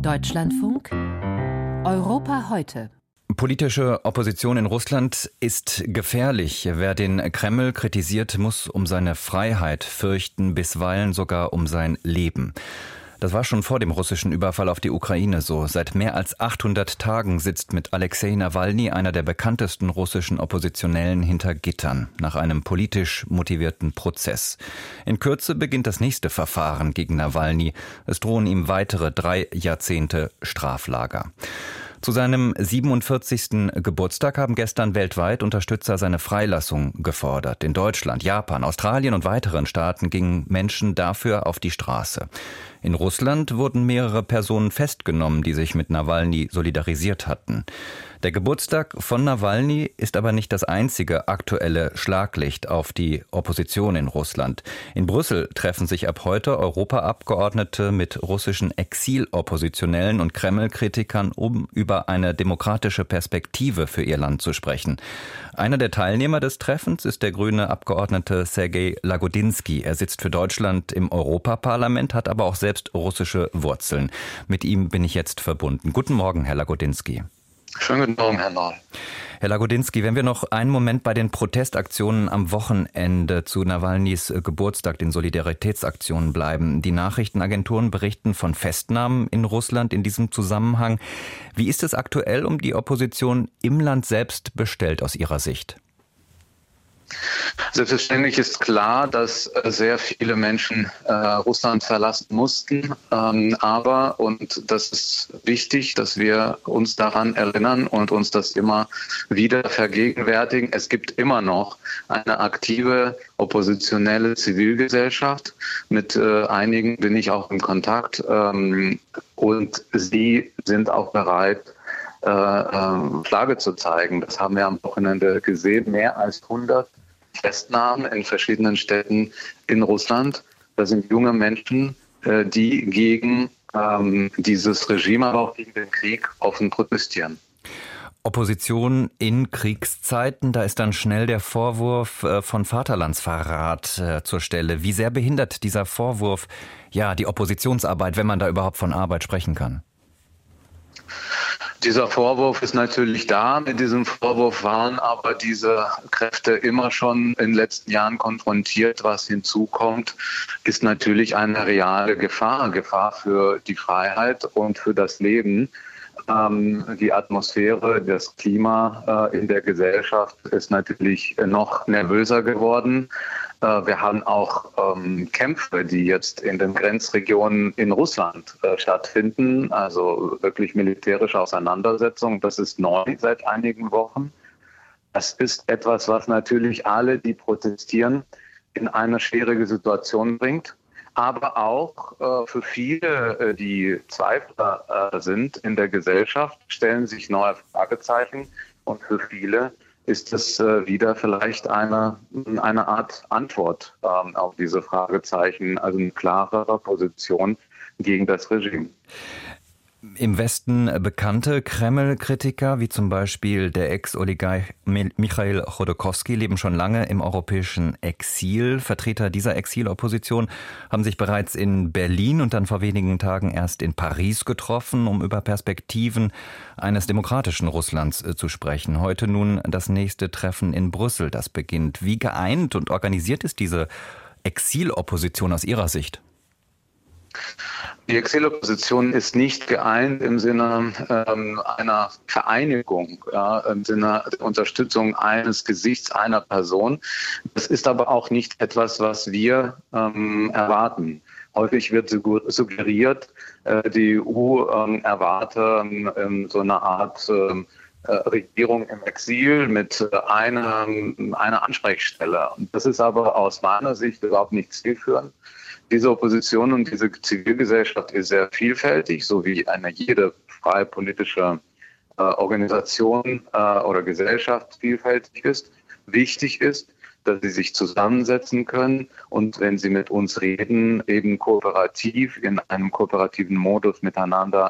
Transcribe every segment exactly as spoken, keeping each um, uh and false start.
Deutschlandfunk Europa heute. Politische Opposition in Russland ist gefährlich. Wer den Kreml kritisiert, muss um seine Freiheit fürchten, bisweilen sogar um sein Leben. Das war schon vor dem russischen Überfall auf die Ukraine so. Seit mehr als achthundert Tagen sitzt mit Alexei Nawalny, einer der bekanntesten russischen Oppositionellen, hinter Gittern nach einem politisch motivierten Prozess. In Kürze beginnt das nächste Verfahren gegen Nawalny. Es drohen ihm weitere drei Jahrzehnte Straflager. Zu seinem siebenundvierzigsten Geburtstag haben gestern weltweit Unterstützer seine Freilassung gefordert. In Deutschland, Japan, Australien und weiteren Staaten gingen Menschen dafür auf die Straße. In Russland wurden mehrere Personen festgenommen, die sich mit Nawalny solidarisiert hatten. Der Geburtstag von Nawalny ist aber nicht das einzige aktuelle Schlaglicht auf die Opposition in Russland. In Brüssel treffen sich ab heute Europaabgeordnete mit russischen Exiloppositionellen und Kreml-Kritikern, um über eine demokratische Perspektive für ihr Land zu sprechen. Einer der Teilnehmer des Treffens ist der grüne Abgeordnete Sergej Lagodinsky. Er sitzt für Deutschland im Europaparlament, hat aber auch selbst russische Wurzeln. Mit ihm bin ich jetzt verbunden. Guten Morgen, Herr Lagodinsky. Schönen guten Morgen, Herr Noll. Herr Lagodinsky, wenn wir noch einen Moment bei den Protestaktionen am Wochenende zu Nawalnys Geburtstag, den Solidaritätsaktionen bleiben. Die Nachrichtenagenturen berichten von Festnahmen in Russland in diesem Zusammenhang. Wie ist es aktuell um die Opposition im Land selbst bestellt aus Ihrer Sicht? Selbstverständlich ist klar, dass sehr viele Menschen äh, Russland verlassen mussten. Ähm, aber, und das ist wichtig, dass wir uns daran erinnern und uns das immer wieder vergegenwärtigen. Es gibt immer noch eine aktive oppositionelle Zivilgesellschaft. Mit äh, einigen bin ich auch in Kontakt. Ähm, und sie sind auch bereit, äh, äh, Flagge zu zeigen. Das haben wir am Wochenende gesehen. Mehr als hundert Festnahmen in verschiedenen Städten in Russland. Das sind junge Menschen, die gegen ähm, dieses Regime, aber auch gegen den Krieg offen protestieren. Opposition in Kriegszeiten, da ist dann schnell der Vorwurf von Vaterlandsverrat äh, zur Stelle. Wie sehr behindert dieser Vorwurf ja die Oppositionsarbeit, wenn man da überhaupt von Arbeit sprechen kann? Dieser Vorwurf ist natürlich da. Mit diesem Vorwurf waren aber diese Kräfte immer schon in den letzten Jahren konfrontiert. Was hinzukommt, ist natürlich eine reale Gefahr. Gefahr für die Freiheit und für das Leben. Ähm, die Atmosphäre, das Klima äh, in der Gesellschaft ist natürlich noch nervöser geworden. Äh, wir haben auch ähm, Kämpfe, die jetzt in den Grenzregionen in Russland äh, stattfinden, also wirklich militärische Auseinandersetzungen. Das ist neu seit einigen Wochen. Das ist etwas, was natürlich alle, die protestieren, in eine schwierige Situation bringt. Aber auch äh, für viele, äh, die Zweifler äh, sind in der Gesellschaft, stellen sich neue Fragezeichen. Und für viele ist es äh, wieder vielleicht eine, eine Art Antwort ähm, auf diese Fragezeichen, also eine klarere Position gegen das Regime. Im Westen bekannte Kreml-Kritiker, wie zum Beispiel der Ex-Oligarch Michail Chodorkowski, leben schon lange im europäischen Exil. Vertreter dieser Exilopposition haben sich bereits in Berlin und dann vor wenigen Tagen erst in Paris getroffen, um über Perspektiven eines demokratischen Russlands zu sprechen. Heute nun das nächste Treffen in Brüssel, das beginnt. Wie geeint und organisiert ist diese Exilopposition aus Ihrer Sicht? Die Exilopposition ist nicht geeint im Sinne ähm, einer Vereinigung, ja, im Sinne der Unterstützung eines Gesichts einer Person. Das ist aber auch nicht etwas, was wir ähm, erwarten. Häufig wird suggeriert, äh, die E U ähm, erwarte ähm, so eine Art äh, Regierung im Exil mit einer, einer Ansprechstelle. Das ist aber aus meiner Sicht überhaupt nicht zielführend. Diese Opposition und diese Zivilgesellschaft ist sehr vielfältig, so wie eine jede freie politische äh, Organisation äh, oder Gesellschaft vielfältig ist. Wichtig ist, dass sie sich zusammensetzen können und wenn sie mit uns reden, eben kooperativ in einem kooperativen Modus miteinander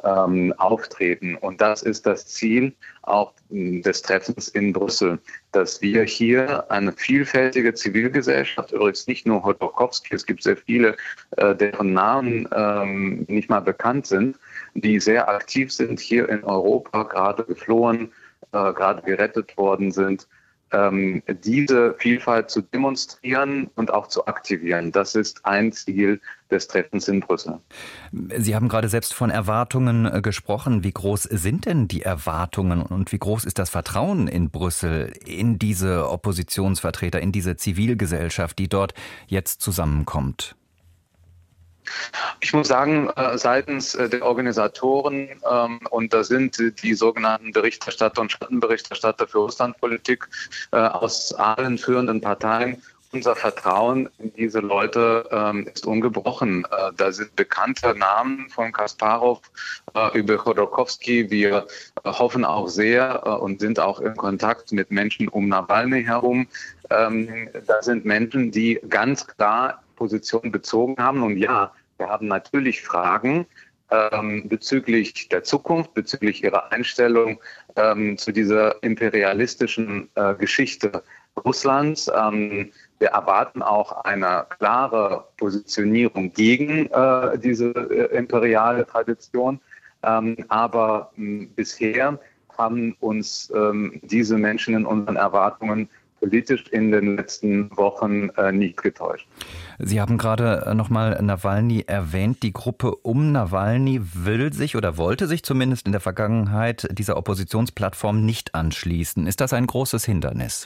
ähm, auftreten. Und das ist das Ziel auch des Treffens in Brüssel, dass wir hier eine vielfältige Zivilgesellschaft, übrigens nicht nur Chodorkowski, es gibt sehr viele, äh, deren Namen ähm, nicht mal bekannt sind, die sehr aktiv sind hier in Europa, gerade geflohen, äh, gerade gerettet worden sind, ähm, diese Vielfalt zu demonstrieren und auch zu aktivieren. Das ist ein Ziel des Treffens in Brüssel. Sie haben gerade selbst von Erwartungen äh, gesprochen. Wie groß sind denn die Erwartungen und wie groß ist das Vertrauen in Brüssel, in diese Oppositionsvertreter, in diese Zivilgesellschaft, die dort jetzt zusammenkommt? Ich muss sagen, seitens der Organisatoren, und da sind die sogenannten Berichterstatter und Schattenberichterstatter für Russlandpolitik aus allen führenden Parteien, unser Vertrauen in diese Leute ist ungebrochen. Da sind bekannte Namen von Kasparov über Chodorkowski. Wir hoffen auch sehr und sind auch in Kontakt mit Menschen um Nawalny herum. Da sind Menschen, die ganz klar Position bezogen haben. Und ja, wir haben natürlich Fragen ähm, bezüglich der Zukunft, bezüglich ihrer Einstellung ähm, zu dieser imperialistischen äh, Geschichte Russlands. Ähm, wir erwarten auch eine klare Positionierung gegen äh, diese äh, imperiale Tradition. Ähm, aber mh, bisher haben uns ähm, diese Menschen in unseren Erwartungen politisch in den letzten Wochen äh, nicht getäuscht. Sie haben gerade nochmal Nawalny erwähnt. Die Gruppe um Nawalny will sich oder wollte sich zumindest in der Vergangenheit dieser Oppositionsplattform nicht anschließen. Ist das ein großes Hindernis?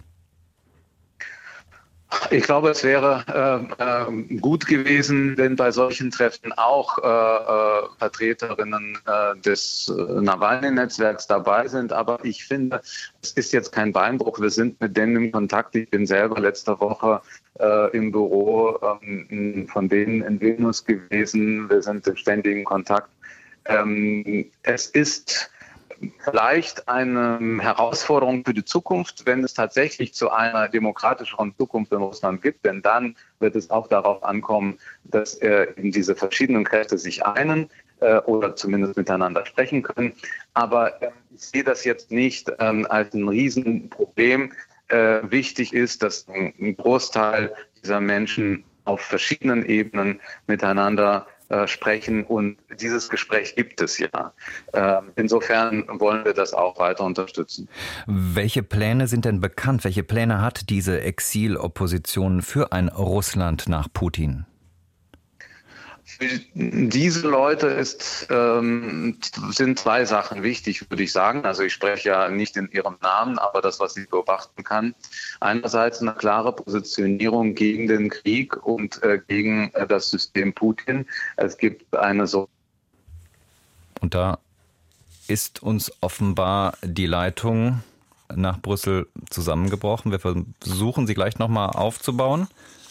Ich glaube, es wäre äh, gut gewesen, wenn bei solchen Treffen auch äh, äh, Vertreterinnen äh, des äh, Nawalny-Netzwerks dabei sind. Aber ich finde, es ist jetzt kein Beinbruch. Wir sind mit denen im Kontakt. Ich bin selber letzte Woche äh, im Büro ähm, von denen in Vilnius gewesen. Wir sind im ständigen Kontakt. Ähm, es ist vielleicht eine Herausforderung für die Zukunft, wenn es tatsächlich zu einer demokratischeren Zukunft in Russland gibt, denn dann wird es auch darauf ankommen, dass äh, diese verschiedenen Kräfte sich einen äh, oder zumindest miteinander sprechen können. Aber äh, ich sehe das jetzt nicht ähm, als ein Riesenproblem. Äh, wichtig ist, dass ein Großteil dieser Menschen auf verschiedenen Ebenen miteinander Äh, sprechen und dieses Gespräch gibt es ja. Äh, insofern wollen wir das auch weiter unterstützen. Welche Pläne sind denn bekannt? Welche Pläne hat diese Exilopposition für ein Russland nach Putin? Für diese Leute ist, ähm, sind zwei Sachen wichtig, würde ich sagen. Also ich spreche ja nicht in ihrem Namen, aber das, was ich beobachten kann. Einerseits eine klare Positionierung gegen den Krieg und äh, gegen äh, das System Putin. Es gibt eine so... Und da ist uns offenbar die Leitung nach Brüssel zusammengebrochen. Wir versuchen sie gleich nochmal aufzubauen.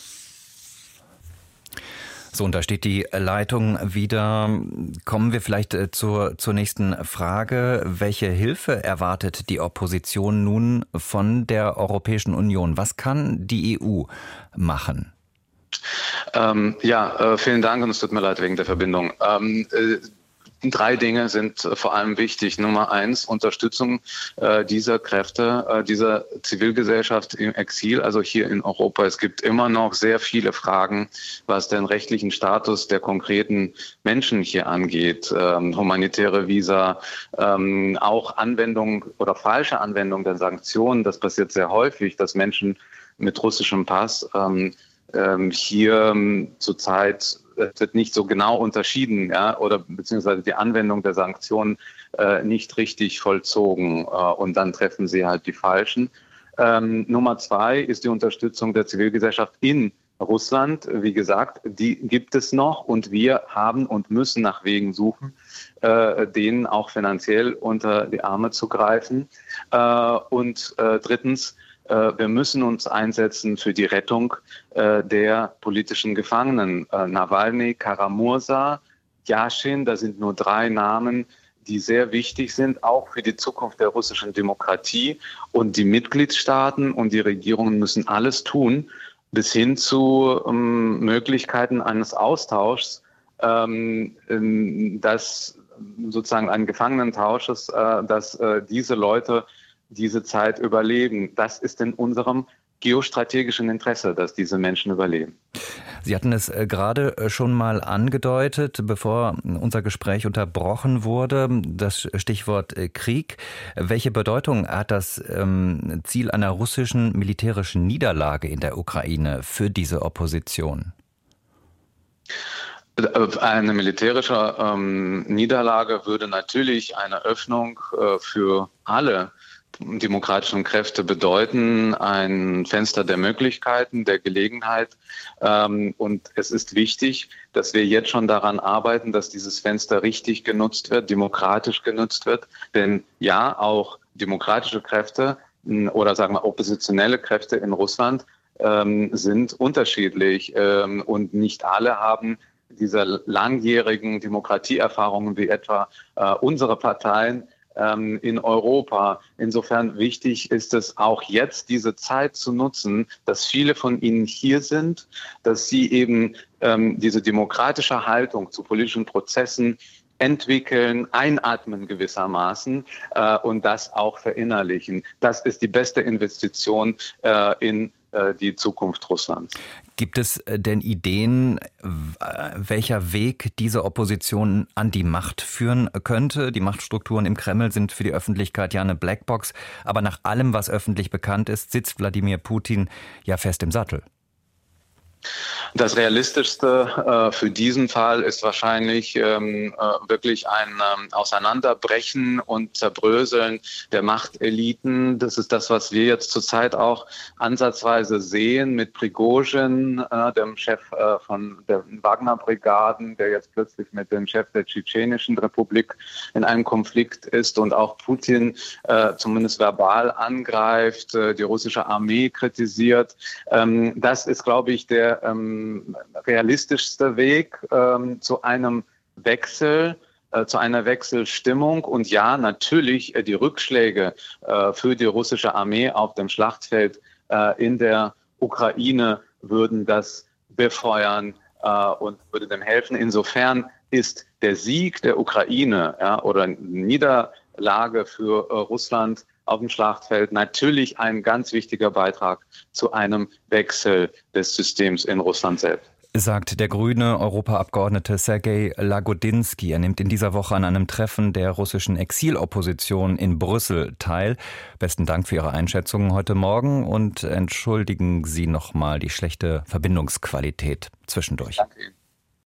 So, und da steht die Leitung wieder. Kommen wir vielleicht zur, zur nächsten Frage. Welche Hilfe erwartet die Opposition nun von der Europäischen Union? Was kann die E U machen? Ähm, ja, äh, vielen Dank und es tut mir leid wegen der Verbindung. Ähm, äh, Drei Dinge sind vor allem wichtig. Nummer eins, Unterstützung äh, dieser Kräfte, äh, dieser Zivilgesellschaft im Exil, also hier in Europa. Es gibt immer noch sehr viele Fragen, was den rechtlichen Status der konkreten Menschen hier angeht. Ähm, humanitäre Visa, ähm, auch Anwendung oder falsche Anwendung der Sanktionen. Das passiert sehr häufig, dass Menschen mit russischem Pass ähm, ähm, hier ähm, zurzeit es wird nicht so genau unterschieden, ja, oder beziehungsweise die Anwendung der Sanktionen äh, nicht richtig vollzogen äh, und dann treffen sie halt die Falschen. Ähm, Nummer zwei ist die Unterstützung der Zivilgesellschaft in Russland. Wie gesagt, die gibt es noch und wir haben und müssen nach Wegen suchen, äh, denen auch finanziell unter die Arme zu greifen. Äh, und äh, drittens, wir müssen uns einsetzen für die Rettung äh, der politischen Gefangenen. Äh, Nawalny, Karamursa, Jaschin, das sind nur drei Namen, die sehr wichtig sind, auch für die Zukunft der russischen Demokratie. Und die Mitgliedstaaten und die Regierungen müssen alles tun, bis hin zu ähm, Möglichkeiten eines Austauschs, ähm, ähm, dass sozusagen ein Gefangenentauschs, äh, dass äh, diese Leute diese Zeit überleben. Das ist in unserem geostrategischen Interesse, dass diese Menschen überleben. Sie hatten es gerade schon mal angedeutet, bevor unser Gespräch unterbrochen wurde, das Stichwort Krieg. Welche Bedeutung hat das ähm, Ziel einer russischen militärischen Niederlage in der Ukraine für diese Opposition? Eine militärische ähm, Niederlage würde natürlich eine Öffnung äh, für alle demokratischen Kräfte bedeuten, ein Fenster der Möglichkeiten, der Gelegenheit. Ähm, und es ist wichtig, dass wir jetzt schon daran arbeiten, dass dieses Fenster richtig genutzt wird, demokratisch genutzt wird. Denn ja, auch demokratische Kräfte oder sagen wir oppositionelle Kräfte in Russland ähm, sind unterschiedlich ähm, und nicht alle haben diese langjährigen Demokratieerfahrungen wie etwa äh, unsere Parteien in Europa. Insofern wichtig ist es auch jetzt, diese Zeit zu nutzen, dass viele von Ihnen hier sind, dass Sie eben ähm, diese demokratische Haltung zu politischen Prozessen entwickeln, einatmen gewissermaßen äh, und das auch verinnerlichen. Das ist die beste Investition äh, in äh, die Zukunft Russlands. Gibt es denn Ideen, welcher Weg diese Opposition an die Macht führen könnte? Die Machtstrukturen im Kreml sind für die Öffentlichkeit ja eine Blackbox. Aber nach allem, was öffentlich bekannt ist, sitzt Wladimir Putin ja fest im Sattel. Das Realistischste äh, für diesen Fall ist wahrscheinlich ähm, äh, wirklich ein ähm, Auseinanderbrechen und Zerbröseln der Machteliten. Das ist das, was wir jetzt zurzeit auch ansatzweise sehen mit Prigozhin, äh, dem Chef äh, von der Wagner-Brigaden, der jetzt plötzlich mit dem Chef der Tschetschenischen Republik in einem Konflikt ist und auch Putin äh, zumindest verbal angreift, äh, die russische Armee kritisiert. Ähm, das ist, glaube ich, der ähm, realistischste Weg ähm, zu einem Wechsel, äh, zu einer Wechselstimmung. Und ja, natürlich äh, die Rückschläge äh, für die russische Armee auf dem Schlachtfeld äh, in der Ukraine würden das befeuern äh, und würde dem helfen. Insofern ist der Sieg der Ukraine ja, oder Niederlage für äh, Russland auf dem Schlachtfeld natürlich ein ganz wichtiger Beitrag zu einem Wechsel des Systems in Russland selbst. Sagt der grüne Europaabgeordnete Sergej Lagodinsky. Er nimmt in dieser Woche an einem Treffen der russischen Exilopposition in Brüssel teil. Besten Dank für Ihre Einschätzungen heute Morgen und entschuldigen Sie nochmal die schlechte Verbindungsqualität zwischendurch. Danke Ihnen.